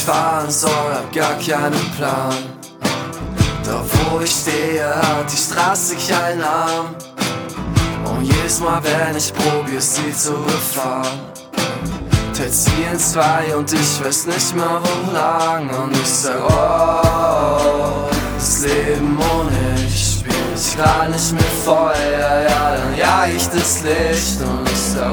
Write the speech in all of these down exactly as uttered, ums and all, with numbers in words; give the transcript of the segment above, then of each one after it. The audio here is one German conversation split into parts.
fahren soll, hab gar keinen Plan. Da wo ich stehe, hat die Straße keinen Namen. Und jedes Mal, wenn ich probier, sie zu befahren, teilt sie in zwei und ich weiß nicht mehr wo lang. Und ich sag, oh, das Leben ohne dich spiel ich gar nicht mit Feuer. Ja, dann jag ich das Licht und ich sag,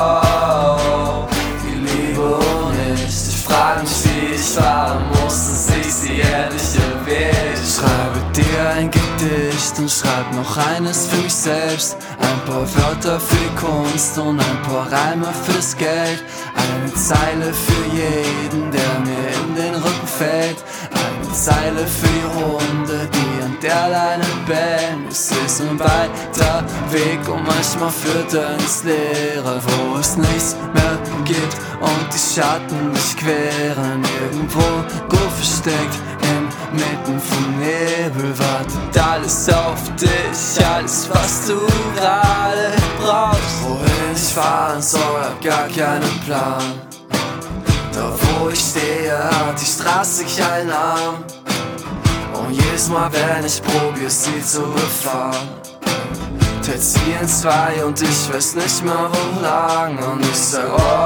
oh, die Liebe ohne dich. Ich frag mich, wie ich fahren musste, sich sie endlich erwähnt. Ich schreibe dir ein Gedicht und schreib noch eines für mich selbst. Ein paar Wörter für die Kunst und ein paar Reime fürs Geld. Eine Zeile für jeden, der mir in den Rücken fällt. Eine Zeile für die Hunde, die an der Leine bellen. Es ist ein weiter Weg und manchmal führt er ins Leere, wo es nichts mehr gibt und die Schatten mich queren. Irgendwo gut versteckt inmitten vom Nebel wartet alles auf dich, alles was du gerade brauchst. Wohin ich fahren soll, hab gar keinen Plan. Da wo ich stehe, hat die Straße keinen Namen. Und jedes Mal, wenn ich probier, sie zu befahren, teilt sie in zwei und ich weiß nicht mehr wo lang. Und ich sag,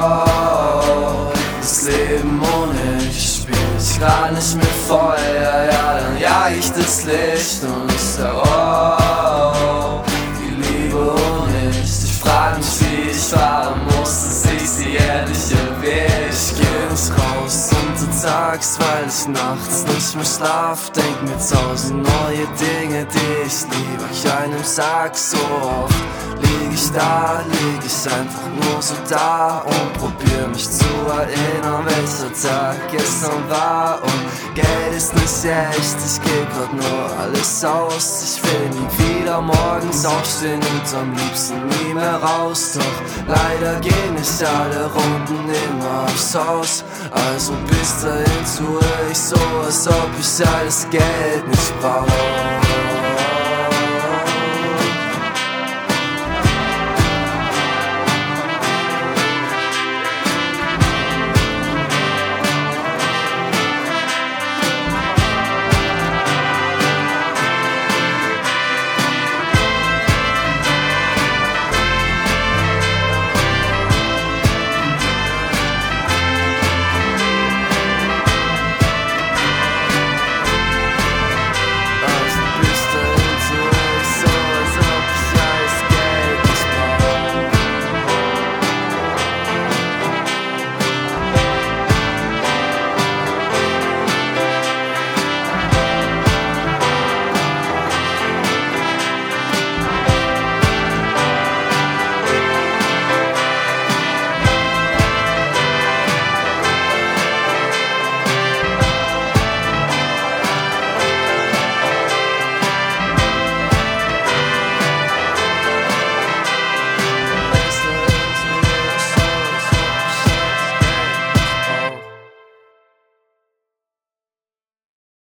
oh, das Leben ohne dich spiel ich gar nicht mit Feuer. Ja, dann jag ich das Licht und ich sag, oh, die Liebe ohne dich. Ich frag mich, wie ich fahren musste, sich sie endlich erwähnt. Ich geh nicht raus untertags, weil ich nachts nicht mehr schlaf. Denk mir tausend neue Dinge, die ich lieber keinem sag. So oft lieg ich da, lieg ich einfach nur so da und probier mich zu erinnern, welcher Tag gestern war. Und Geld ist nicht echt, ich geh grad nur alles aus. Ich will nie wieder morgens aufstehen und am liebsten nie mehr raus. Doch leider gehen nicht alle Runden immer aufs Haus. Also bis dahin tue ich so, als ob ich alles Geld nicht brauch.